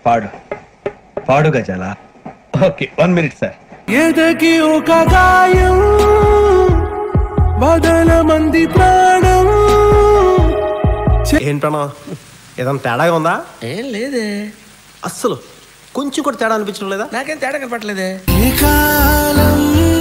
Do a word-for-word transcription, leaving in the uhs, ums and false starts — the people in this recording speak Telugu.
పాడు పాడు గజాల. Okay, one minute sir. ఎదకి ఒక గాయం బదల మంది ప్రాణం. ఏంటన్నా ఏదైనా తేడాగా ఉందా? ఏం లేదే, అస్సలు కొంచెం కూడా తేడా అనిపించడం లేదా? నాకేం తేడా కనపట్లేదే. ఈ కాలం